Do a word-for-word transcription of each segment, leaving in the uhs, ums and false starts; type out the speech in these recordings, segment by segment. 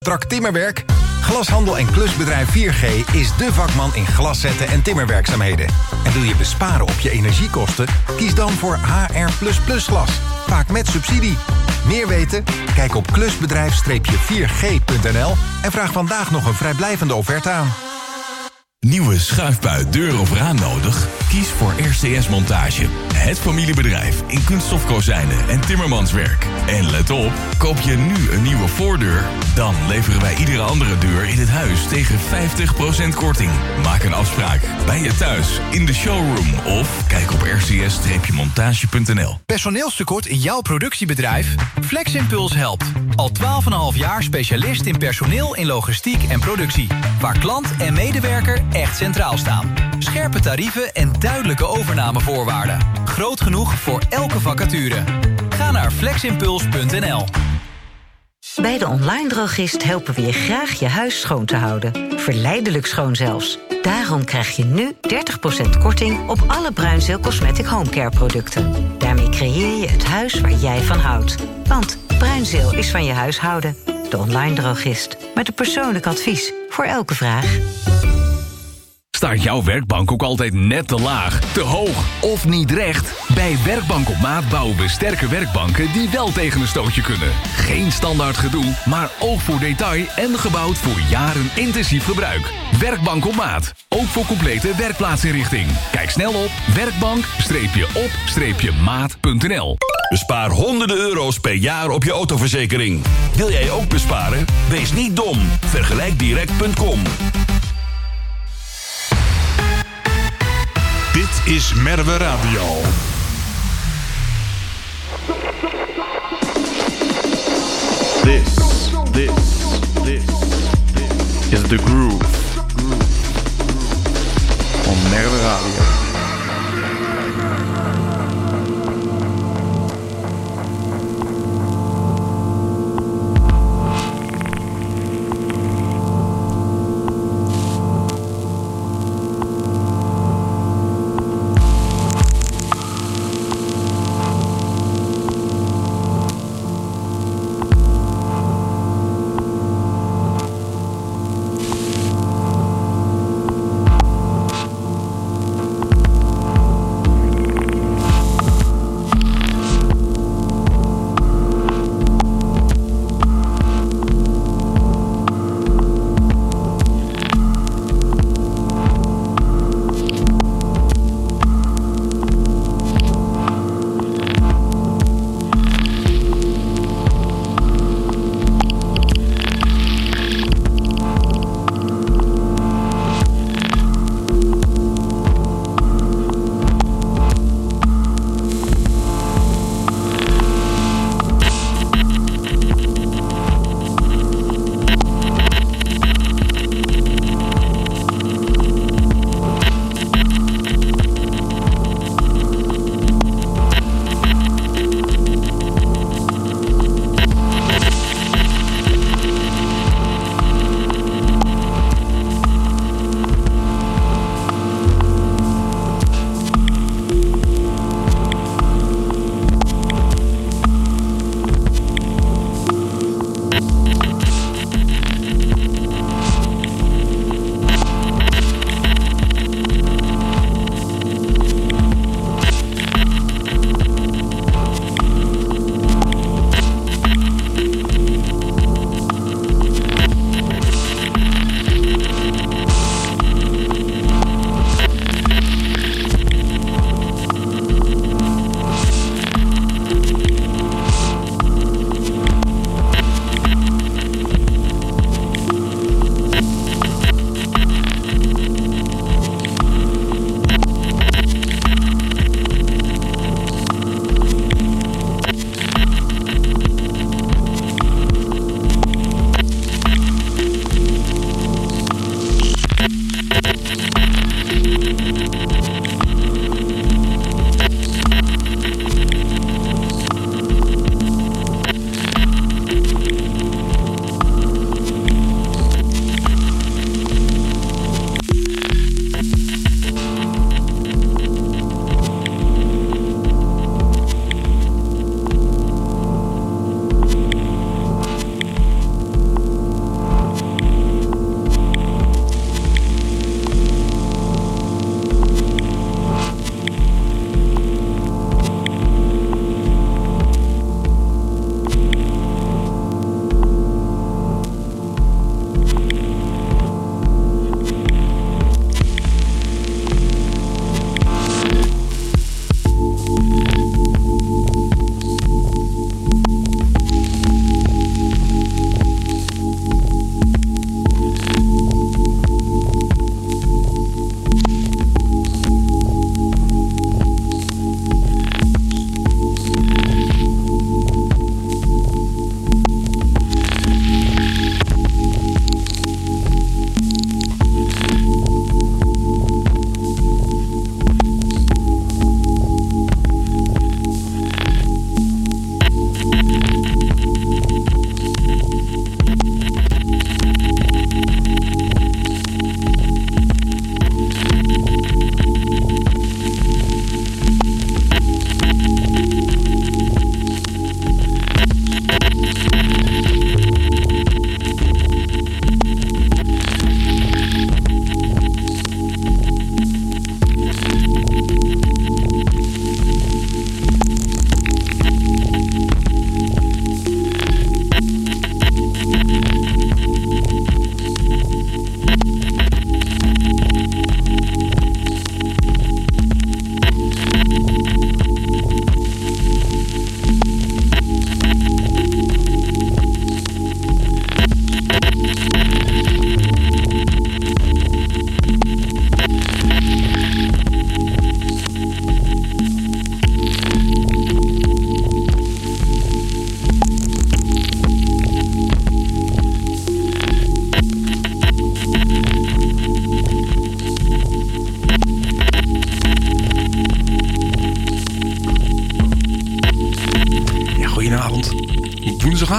Trak Timmerwerk? Glashandel en klusbedrijf vier G is de vakman in glaszetten en timmerwerkzaamheden. En wil je besparen op je energiekosten? Kies dan voor H R plus plus glas. Vaak met subsidie. Meer weten? Kijk op klusbedrijf vier g punt n l en vraag vandaag nog een vrijblijvende offerte aan. Nieuwe schuifbui, deur of raam nodig? Kies voor R C S Montage. Het familiebedrijf in kunststofkozijnen en timmermanswerk. En let op, koop je nu een nieuwe voordeur... dan leveren wij iedere andere deur in het huis tegen vijftig procent korting. Maak een afspraak bij je thuis, in de showroom... of kijk op r c s montage punt n l. Personeelstekort in jouw productiebedrijf? FlexImpuls helpt. Al twaalf en een half jaar specialist in personeel in logistiek en productie. Waar klant en medewerker echt centraal staan. Scherpe tarieven en duidelijke overnamevoorwaarden. Groot genoeg voor elke vacature. Ga naar fleximpuls punt n l. Bij de Online Drogist helpen we je graag je huis schoon te houden. Verleidelijk schoon zelfs. Daarom krijg je nu dertig procent korting op alle Bruinzeel Cosmetic Homecare producten. Daarmee creëer je het huis waar jij van houdt. Want Bruinzeel is van je huishouden. De Online Drogist. Met een persoonlijk advies voor elke vraag. Staat jouw werkbank ook altijd net te laag, te hoog of niet recht? Bij Werkbank op Maat bouwen we sterke werkbanken die wel tegen een stootje kunnen. Geen standaard gedoe, maar oog voor detail en gebouwd voor jaren intensief gebruik. Werkbank op Maat, ook voor complete werkplaatsinrichting. Kijk snel op werkbank op maat punt n l. Bespaar honderden euro's per jaar op je autoverzekering. Wil jij ook besparen? Wees niet dom. vergelijk direct punt com. Dit is Merwe Radio. This, this, this, this is the groove. On Merwe Radio.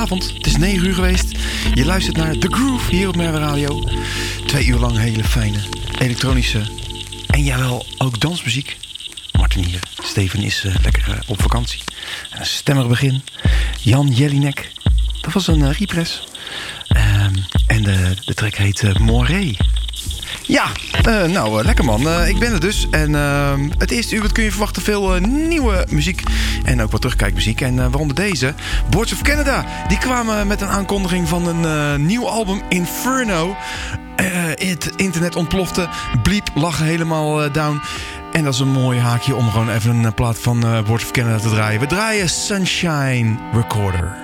avond. Het is negen uur geweest. Je luistert naar The Groove hier op Merwe Radio. Twee uur lang hele fijne elektronische en jawel ook dansmuziek. Martin hier. Steven is uh, lekker uh, op vakantie. Een stemmig begin. Jan Jelinek. Dat was een uh, repress. Um, en de, de track heet uh, Moré. Ja, uh, nou, uh, lekker man. Uh, ik ben er dus. En uh, het eerste uur wat kun je verwachten veel uh, nieuwe muziek. En ook wat terugkijkmuziek. En uh, waaronder deze. Boards of Canada. Die kwamen met een aankondiging van een uh, nieuw album, Inferno. Uh, het internet ontplofte. Bleep lag helemaal uh, down. En dat is een mooi haakje om gewoon even een plaat van uh, Boards of Canada te draaien. We draaien Sunshine Recorder.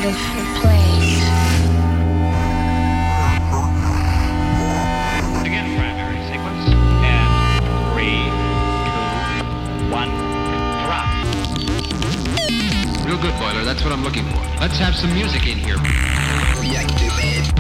beautiful place. Again, primary sequence. And three, two, one, drop. Real good, Boiler. That's what I'm looking for. Let's have some music in here. Reactivate.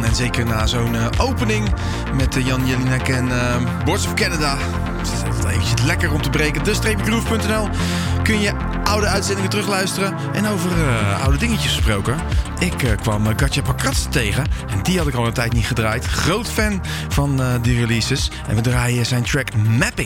gaan. En zeker na zo'n uh, opening met uh, Jan Jelinek en uh, Boards of Canada. Het is altijd eventjes lekker om te breken. de streepje groove punt n l kun je oude uitzendingen terugluisteren. En over uh, oude dingetjes gesproken. Ik uh, kwam uh, Gatja Pakrats tegen. En die had ik al een tijd niet gedraaid. Groot fan van uh, die releases. En we draaien zijn track Mapping.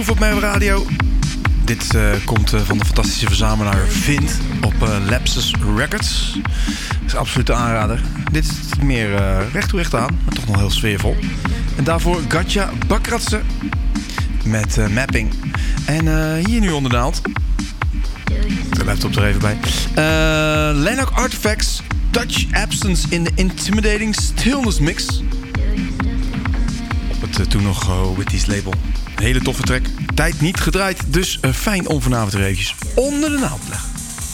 Groove op mijn radio. Dit uh, komt uh, van de fantastische verzamelaar Vint op uh, Lapsus Records. Dat is absoluut de aanrader. Dit is meer uh, recht toe recht aan, maar toch nog heel sfeervol. En daarvoor Gatja Bakratse met uh, Mapping. En uh, hier nu onderdaald. Daar blijft op er even bij. Uh, Lennox Artifacts, Touch Absence in de Intimidating Stillness Mix. Op het uh, toen nog uh, Whitty's label. Een hele toffe track. Tijd niet gedraaid, dus uh, fijn om vanavond er eventjes onder de naald te leggen.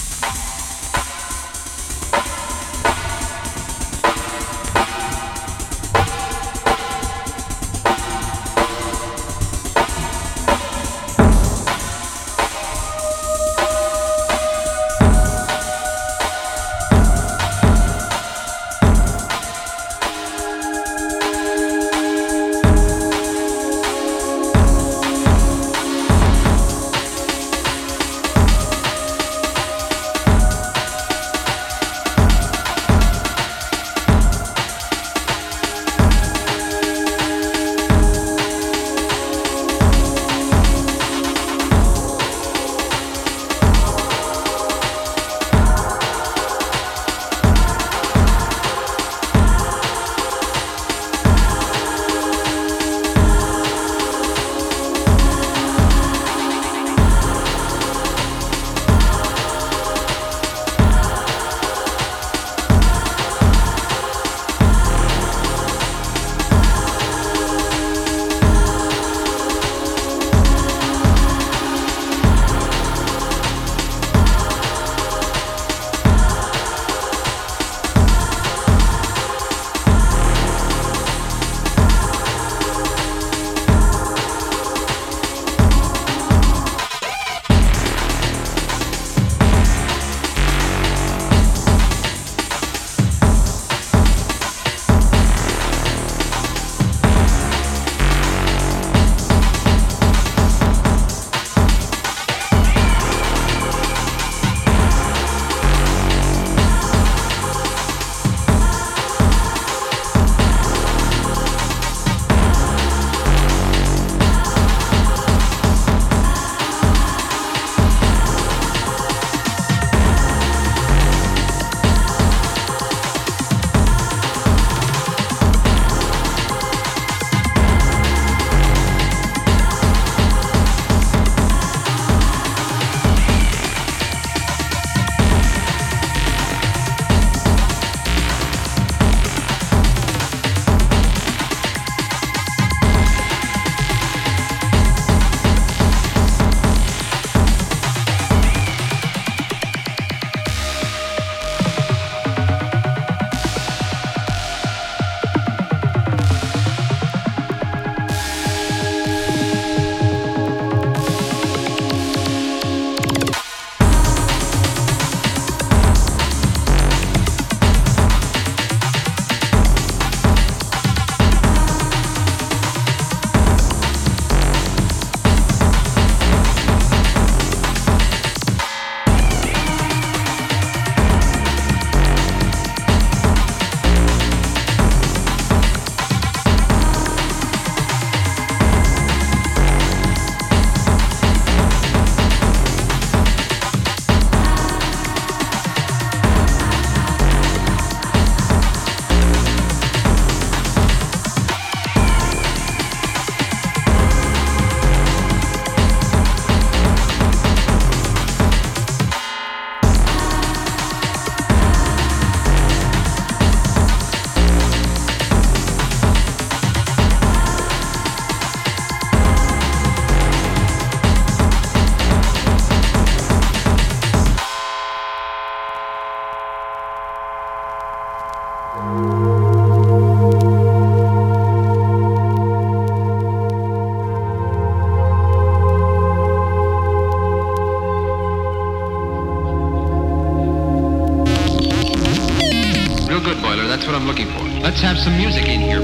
Let's have some music in here.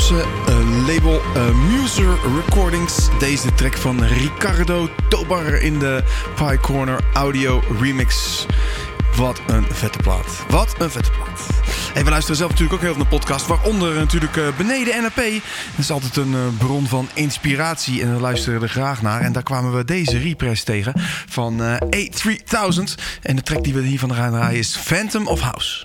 Amsterdamse uh, label uh, Muser Recordings. Deze track van Ricardo Tobar in de Pie Corner Audio Remix. Wat een vette plaat. Wat een vette plaat. Hey, we luisteren zelf natuurlijk ook heel veel naar podcast. Waaronder natuurlijk uh, Beneden N A P. Dat is altijd een uh, bron van inspiratie. En we luisteren er graag naar. En daar kwamen we deze repress tegen van uh, A driehonderd. En de track die we hiervan gaan draaien is Phantom of House.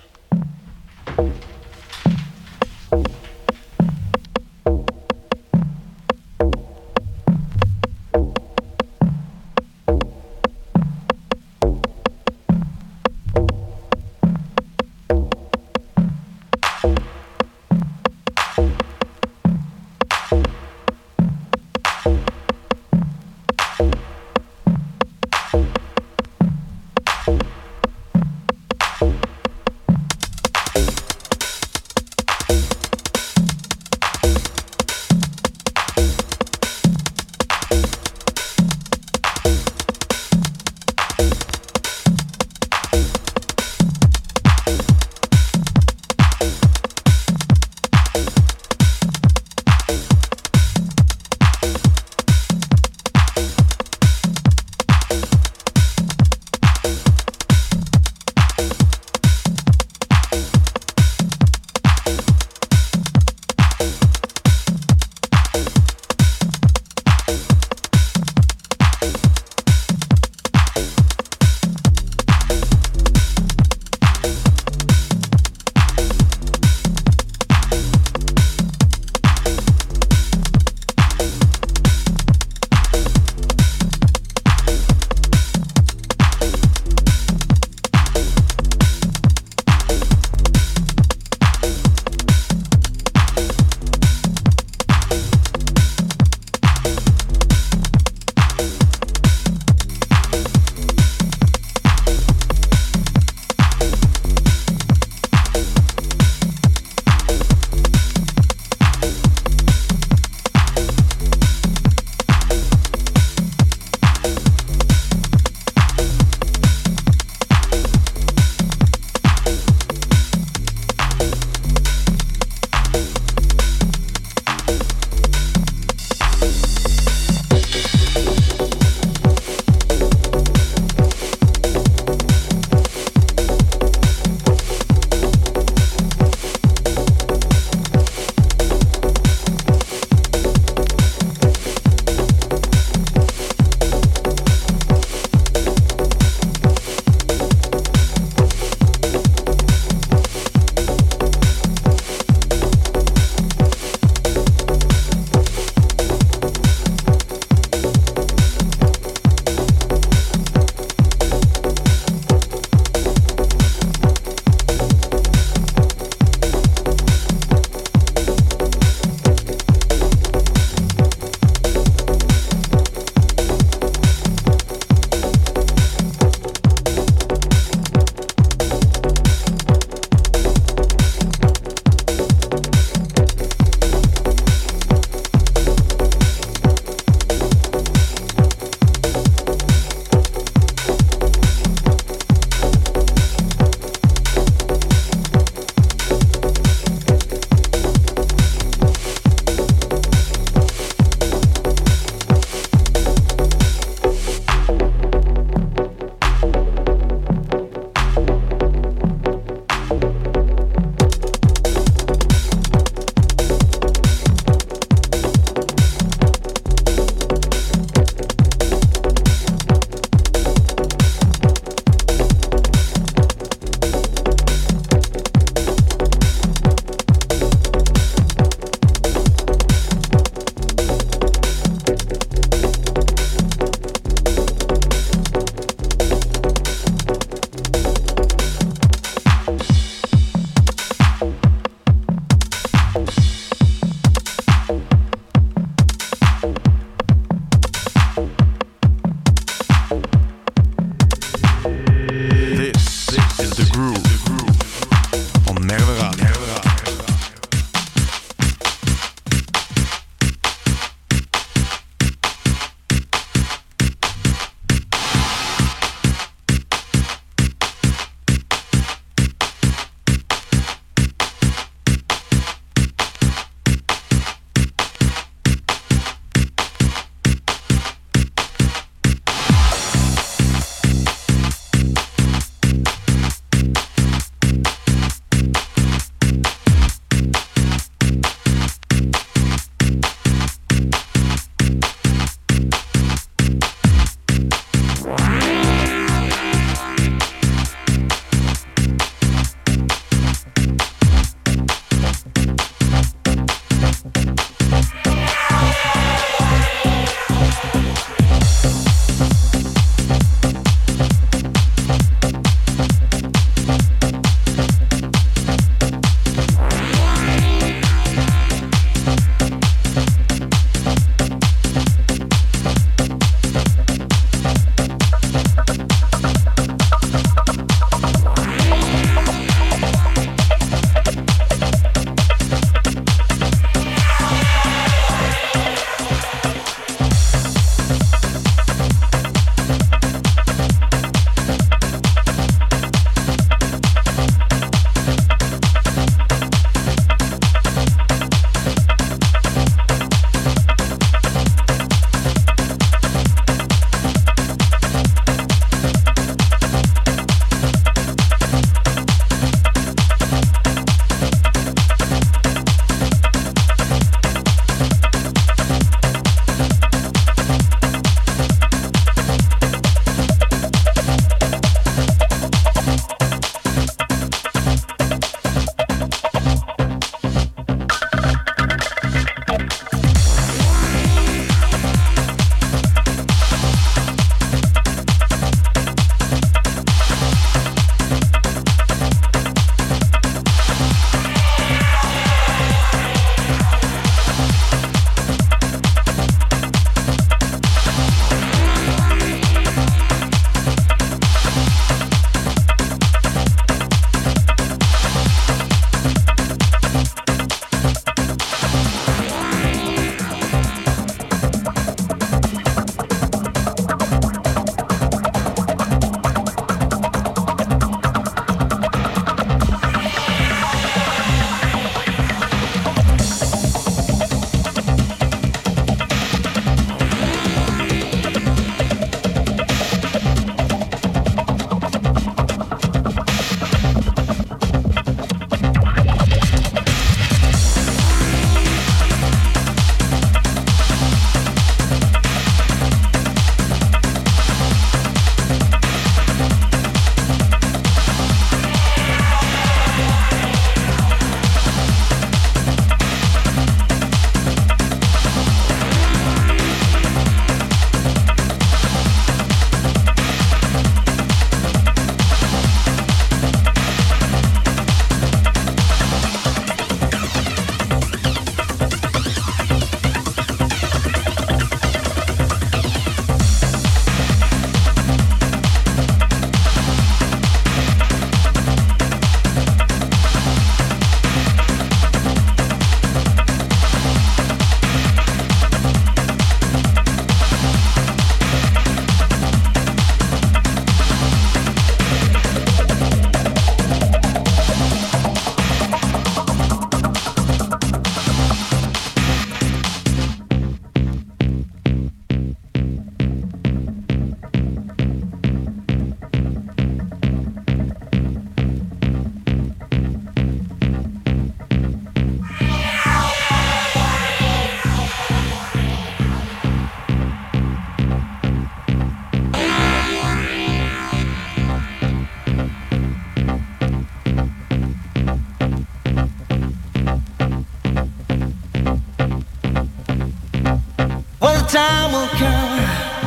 time will come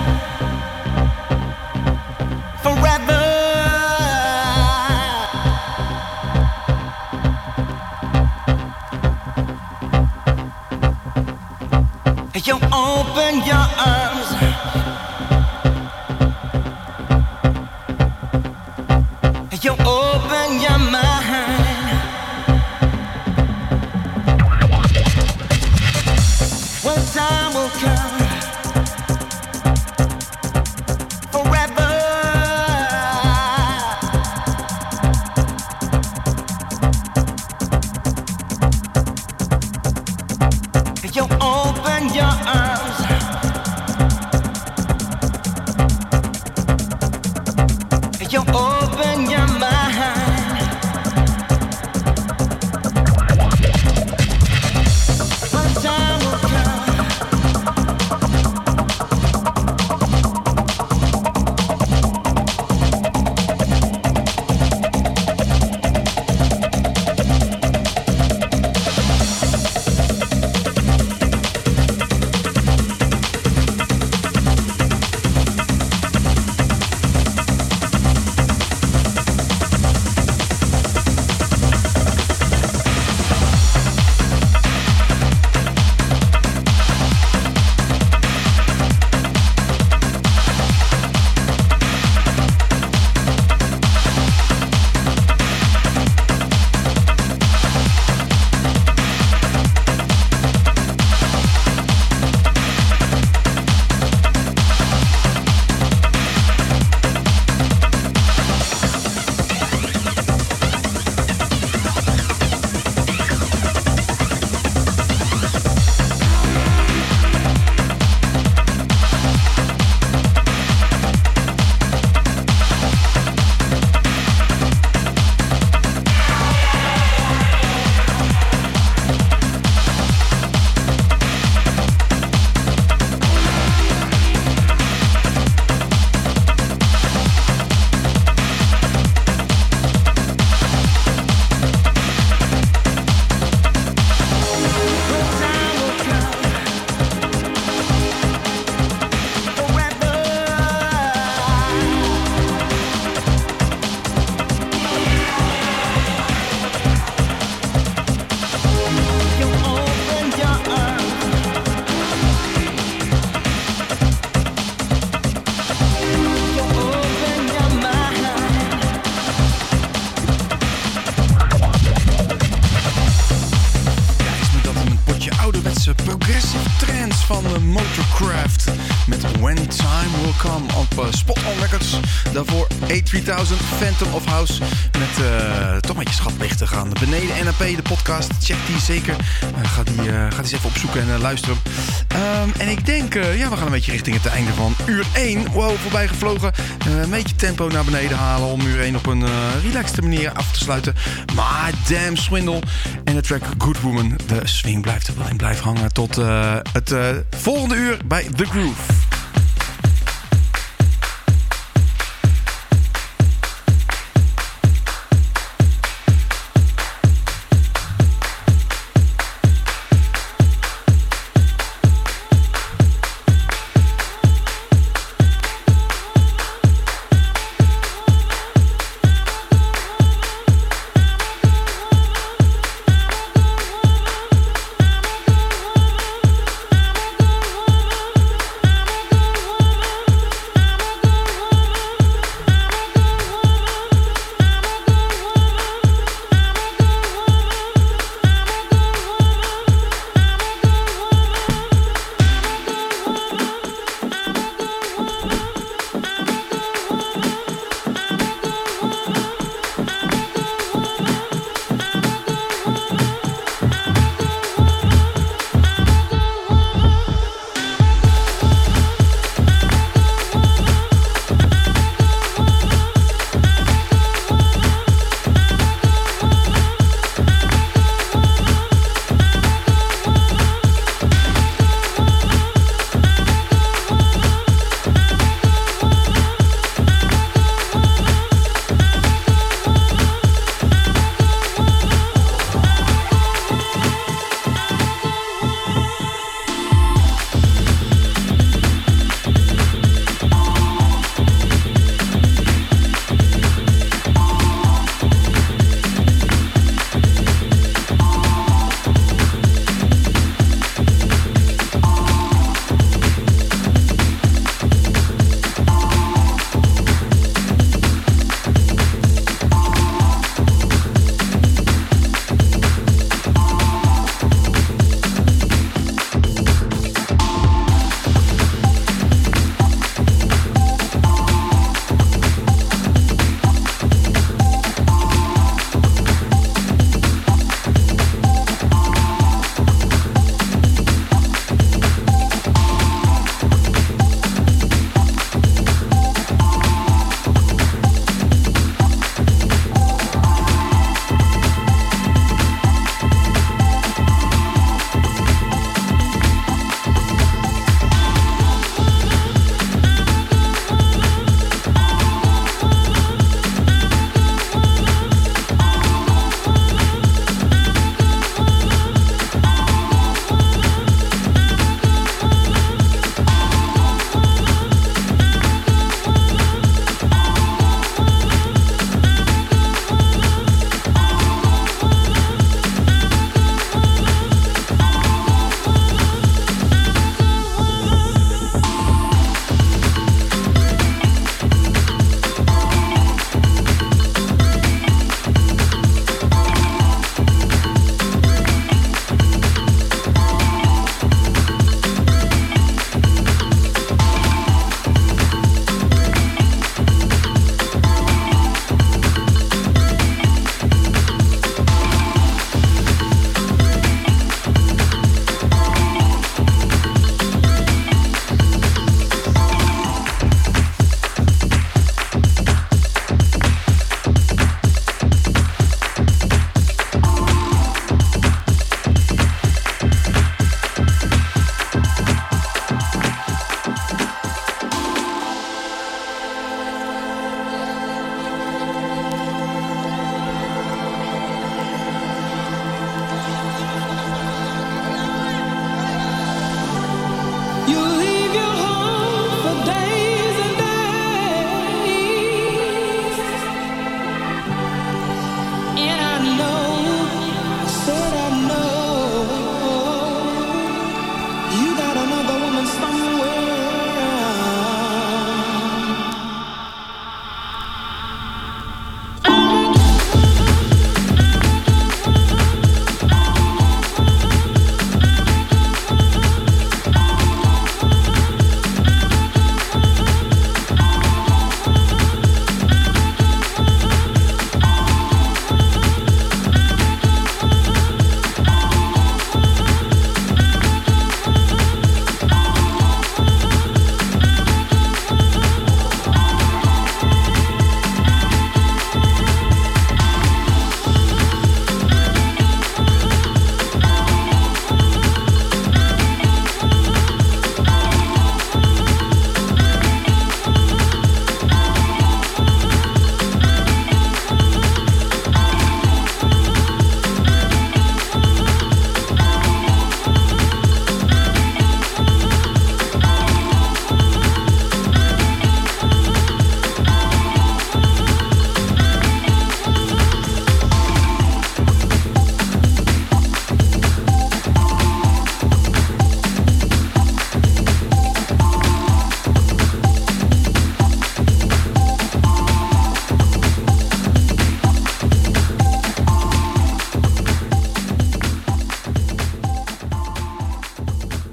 forever. You open your arms, you open your mind. When time will come forever. You open your arms, you open your mind. When time will come. Progressive trance van uh, Motorcraft met When Time Will Come op uh, Spot On Records. Daarvoor A drieduizend Phantom of House met uh, toch met je schatlichten gaan. Beneden N A P, de podcast, check die zeker. Uh, ga, die, uh, ga die eens even opzoeken en uh, luisteren. Um, en ik denk, uh, ja, we gaan een beetje richting het einde van uur één. Wow, voorbij gevlogen. Uh, een beetje tempo naar beneden halen om uur één op een uh, relaxte manier af te sluiten. Maar damn Swindle en de track Good Woman. De swing blijft er wel in, blijft hangen tot uh, het uh, volgende uur bij The Groove.